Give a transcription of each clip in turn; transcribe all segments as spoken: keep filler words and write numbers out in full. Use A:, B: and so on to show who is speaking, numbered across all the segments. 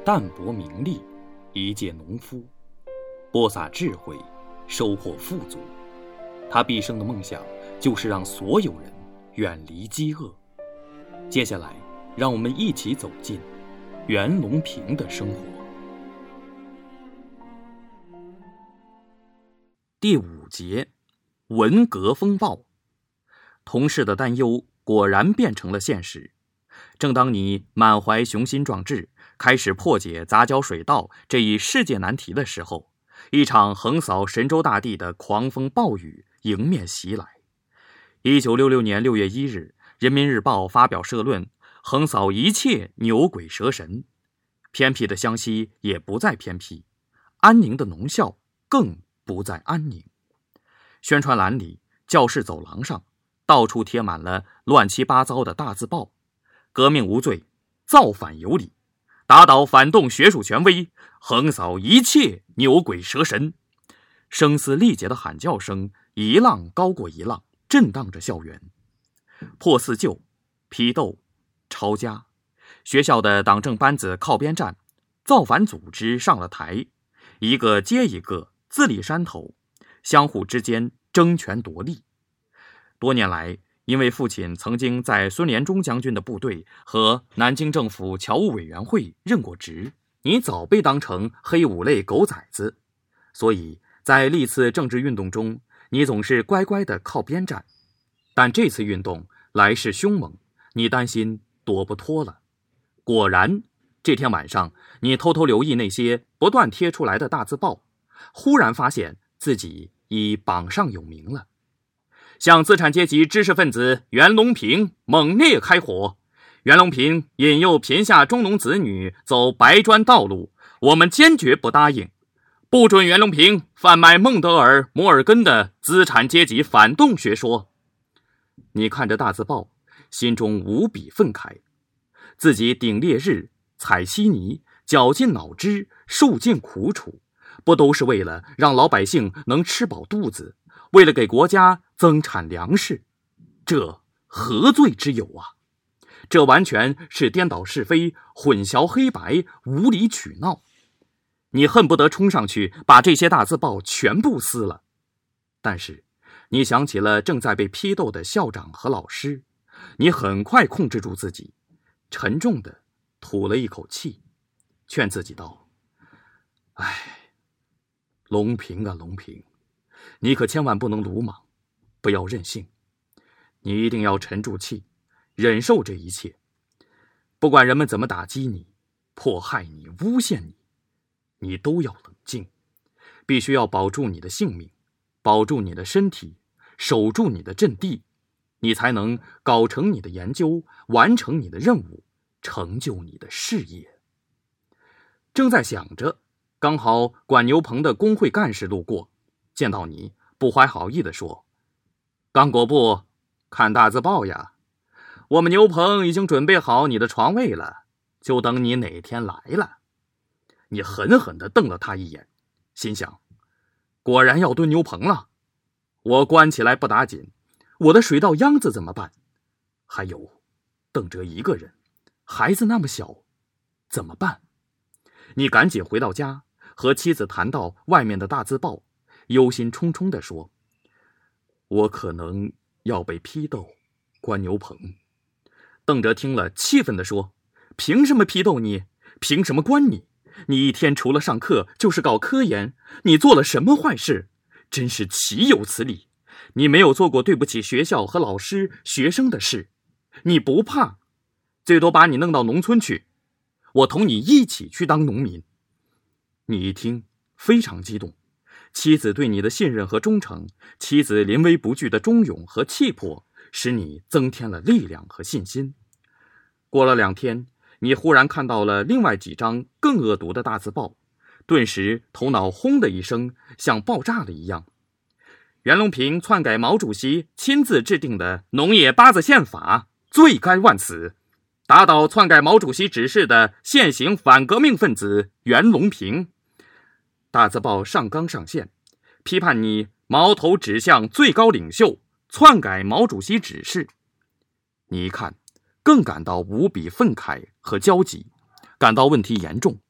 A: 淡泊名利，一介农夫，播撒智慧，收获富足。他毕生的梦想就是让所有人远离饥饿。接下来，让我们一起走进袁隆平的生活。第五节，文革风暴。同事的担忧果然变成了现实。正当你满怀雄心壮志，开始破解杂交水稻这一世界难题的时候，一场横扫神州大地的狂风暴雨迎面袭来。一九六六年六月一日，人民日报发表社论，横扫一切牛鬼蛇神。偏僻的湘西也不再偏僻，安宁的农校更不再安宁。宣传栏里、教室走廊上，到处贴满了乱七八糟的大字报：革命无罪，造反有理，打倒反动学术权威，横扫一切牛鬼蛇神。声嘶力竭的喊叫声一浪高过一浪，震荡着校园。破四旧、批斗、抄家，学校的党政班子靠边站，造反组织上了台，一个接一个自立山头，相互之间争权夺利。多年来，因为父亲曾经在孙连忠将军的部队和南京政府侨务委员会任过职，你早被当成黑五类狗崽子，所以在历次政治运动中，你总是乖乖地靠边站。但这次运动来势凶猛，你担心躲不脱了。果然，这天晚上，你偷偷留意那些不断贴出来的大字报，忽然发现自己已榜上有名了。向资产阶级知识分子袁隆平猛烈开火，袁隆平引诱贫下中农子女走白砖道路，我们坚决不答应，不准袁隆平贩卖孟德尔、摩尔根的资产阶级反动学说。你看着大字报，心中无比愤慨，自己顶烈日、踩稀泥、绞尽脑汁、受尽苦楚，不都是为了让老百姓能吃饱肚子，为了给国家增产粮食？这何罪之有啊？这完全是颠倒是非、混淆黑白、无理取闹。你恨不得冲上去把这些大字报全部撕了。但是你想起了正在被批斗的校长和老师，你很快控制住自己，沉重地吐了一口气，劝自己道：哎，隆平啊隆平，你可千万不能鲁莽，不要任性，你一定要沉住气，忍受这一切。不管人们怎么打击你、迫害你、诬陷你，你都要冷静，必须要保住你的性命，保住你的身体，守住你的阵地，你才能搞成你的研究，完成你的任务，成就你的事业。正在想着，刚好管牛棚的工会干事路过，见到你，不怀好意地说：刚果部，看大字报呀，我们牛棚已经准备好你的床位了，就等你哪天来了。你狠狠地瞪了他一眼，心想：果然要蹲牛棚了。我关起来不打紧，我的水稻秧子怎么办？还有邓哲一个人，孩子那么小，怎么办？你赶紧回到家，和妻子谈到外面的大字报，忧心忡忡地说：我可能要被批斗，关牛棚。邓哲听了，气愤地说：凭什么批斗你？凭什么关你？你一天除了上课就是搞科研，你做了什么坏事？真是岂有此理！你没有做过对不起学校和老师、学生的事，你不怕，最多把你弄到农村去，我同你一起去当农民。你一听非常激动，妻子对你的信任和忠诚，妻子临危不惧的忠勇和气魄，使你增添了力量和信心。过了两天，你忽然看到了另外几张更恶毒的大字报，顿时头脑轰的一声，像爆炸了一样。袁隆平篡改毛主席亲自制定的农业八字宪法，罪该万死，打倒篡改毛主席指示的现行反革命分子袁隆平。大字报上纲上线，批判你矛头指向最高领袖，篡改毛主席指示。你一看，更感到无比愤慨和焦急，感到问题严重，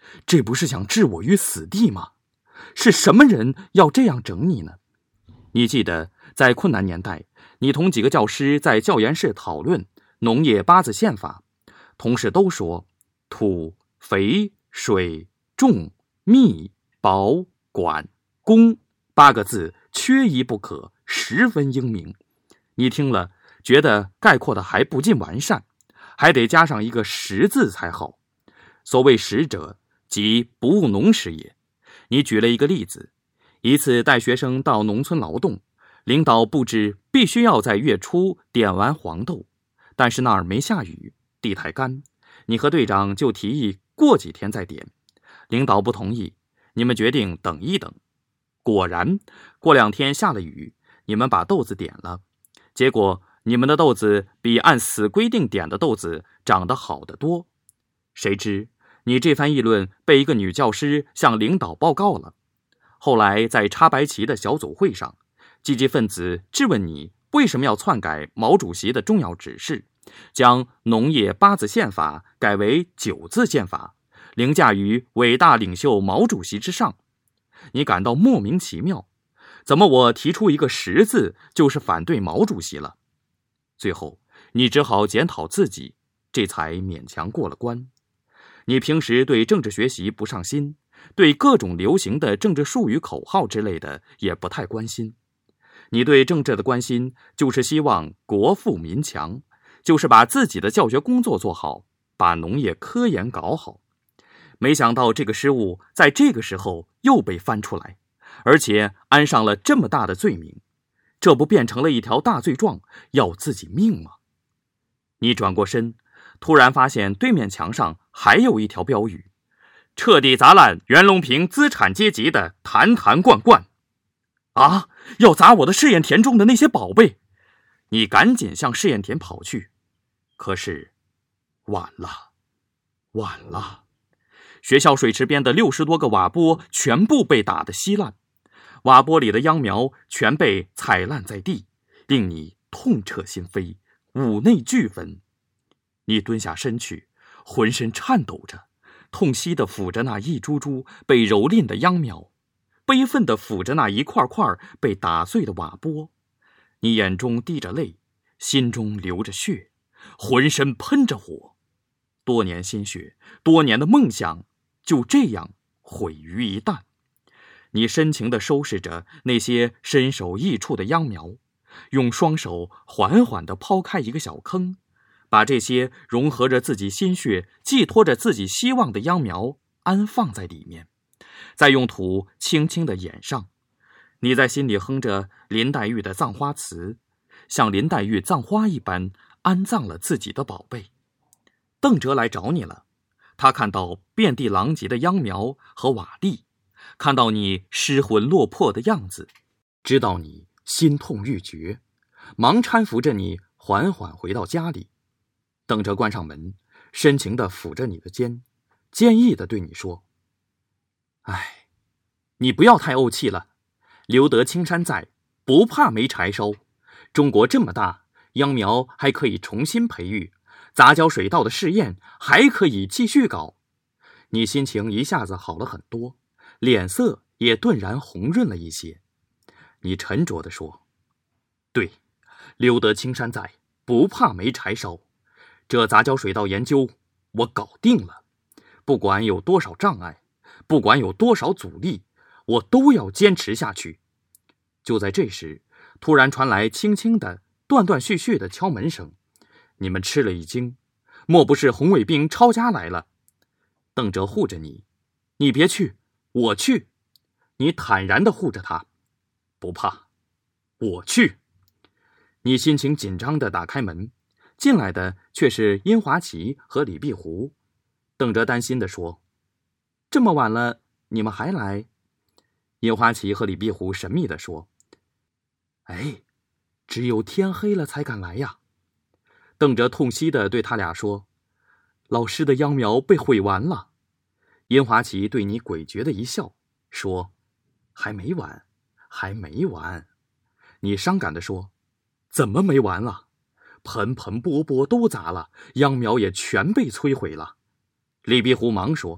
A: 这不是想置我于死地吗？是什么人要这样整你呢？你记得在困难年代，你同几个教师在教研室讨论农业八字宪法，同事都说土、肥、水、重、密、保、管、公八个字缺一不可，十分英明。你听了觉得概括的还不尽完善，还得加上一个实字才好。所谓实者，即不务农时也。你举了一个例子，一次带学生到农村劳动，领导布置必须要在月初点完黄豆，但是那儿没下雨，地太干，你和队长就提议过几天再点。领导不同意，你们决定等一等。果然，过两天下了雨，你们把豆子点了，结果你们的豆子比按死规定点的豆子长得好得多。谁知你这番议论被一个女教师向领导报告了。后来在插白旗的小组会上，积极分子质问你为什么要篡改毛主席的重要指示，将农业八字宪法改为九字宪法，凌驾于伟大领袖毛主席之上。你感到莫名其妙，怎么我提出一个十字就是反对毛主席了？最后你只好检讨自己，这才勉强过了关。你平时对政治学习不上心，对各种流行的政治术语口号之类的也不太关心。你对政治的关心就是希望国富民强，就是把自己的教学工作做好，把农业科研搞好。没想到这个失误在这个时候又被翻出来，而且安上了这么大的罪名，这不变成了一条大罪状，要自己命吗？你转过身，突然发现对面墙上还有一条标语：彻底砸烂袁隆平资产阶级的坛坛罐罐。啊，要砸我的试验田中的那些宝贝！你赶紧向试验田跑去，可是晚了，晚了。学校水池边的六十多个瓦钵全部被打得稀烂，瓦钵里的秧苗全被踩烂在地，令你痛彻心扉，五内俱焚。你蹲下身去，浑身颤抖着，痛惜地抚着那一株株被蹂躏的秧苗，悲愤地抚着那一块块被打碎的瓦钵。你眼中滴着泪，心中流着血，浑身喷着火。多年心血，多年的梦想就这样毁于一旦。你深情地收拾着那些身首异处的秧苗，用双手缓缓地抛开一个小坑，把这些融合着自己心血、寄托着自己希望的秧苗安放在里面，再用土轻轻地掩上。你在心里哼着林黛玉的葬花词，像林黛玉葬花一般安葬了自己的宝贝。邓哲来找你了，他看到遍地狼藉的秧苗和瓦砾，看到你失魂落魄的样子，知道你心痛欲绝，忙搀扶着你缓缓回到家里。邓哲关上门，深情地抚着你的肩，坚毅地对你说：哎，你不要太怄气了，留得青山在，不怕没柴烧。中国这么大，秧苗还可以重新培育，杂交水稻的试验还可以继续搞。你心情一下子好了很多，脸色也顿然红润了一些。你沉着地说：对，留得青山在，不怕没柴烧。这杂交水稻研究我搞定了，不管有多少障碍，不管有多少阻力，我都要坚持下去。就在这时，突然传来轻轻的断断续续的敲门声。你们吃了一惊，莫不是红卫兵抄家来了？邓哲护着你：你别去，我去。你坦然地护着他：不怕，我去。你心情紧张地打开门，进来的却是殷华旗和李碧湖。邓哲担心地说：这么晚了，你们还来？殷华旗和李碧湖神秘地说：哎，只有天黑了才敢来呀。邓哲痛惜地对他俩说：老师的秧苗被毁完了。殷华旗对你诡谲的一笑，说：还没完，还没完。你伤感地说：怎么没完了？盆盆钵钵都砸了，秧苗也全被摧毁了。李碧湖忙说：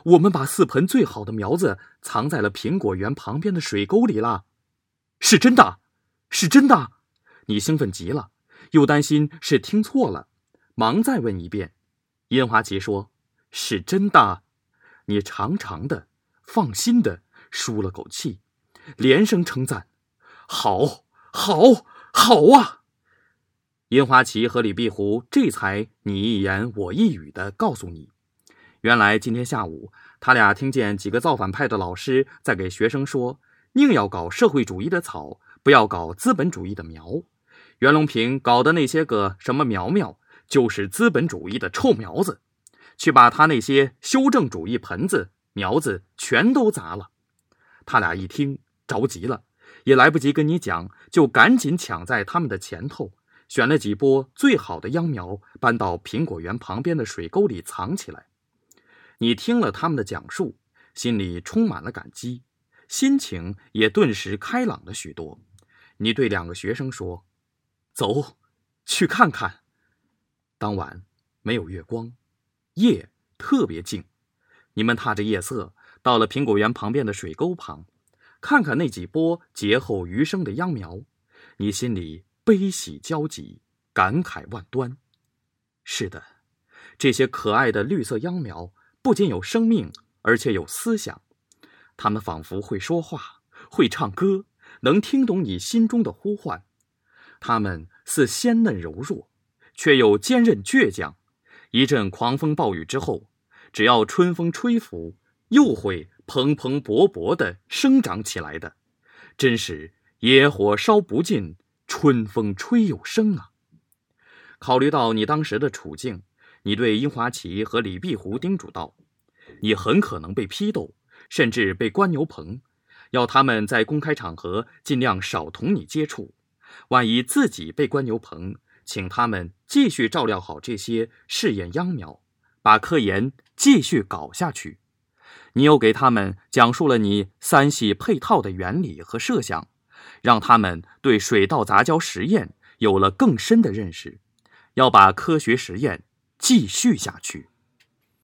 A: 我们把四盆最好的苗子藏在了苹果园旁边的水沟里了。是真的，是真的！你兴奋极了，又担心是听错了，忙再问一遍。殷华琪说：是真的。你长长的、放心的舒了口气，连声称赞：好，好，好啊！殷华琪和李碧湖这才你一言我一语地告诉你，原来今天下午他俩听见几个造反派的老师在给学生说，宁要搞社会主义的草，不要搞资本主义的苗。袁隆平搞的那些个什么苗苗，就是资本主义的臭苗子，去把他那些修正主义盆子苗子全都砸了。他俩一听着急了，也来不及跟你讲，就赶紧抢在他们的前头，选了几波最好的秧苗，搬到苹果园旁边的水沟里藏起来。你听了他们的讲述，心里充满了感激，心情也顿时开朗了许多。你对两个学生说：走，去看看。当晚没有月光，夜特别静，你们踏着夜色到了苹果园旁边的水沟旁，看看那几波劫后余生的秧苗，你心里悲喜交集，感慨万端。是的，这些可爱的绿色秧苗不仅有生命，而且有思想，它们仿佛会说话，会唱歌，能听懂你心中的呼唤。它们似鲜嫩柔弱，却又坚韧倔强，一阵狂风暴雨之后，只要春风吹拂，又会蓬蓬勃勃地生长起来的。真是野火烧不尽，春风吹又生啊！考虑到你当时的处境，你对殷华琪和李碧湖叮嘱道：你很可能被批斗，甚至被关牛棚，要他们在公开场合尽量少同你接触。万一自己被关牛棚，请他们继续照料好这些试验秧苗，把科研继续搞下去。你又给他们讲述了你三系配套的原理和设想，让他们对水稻杂交实验有了更深的认识，要把科学实验继续下去。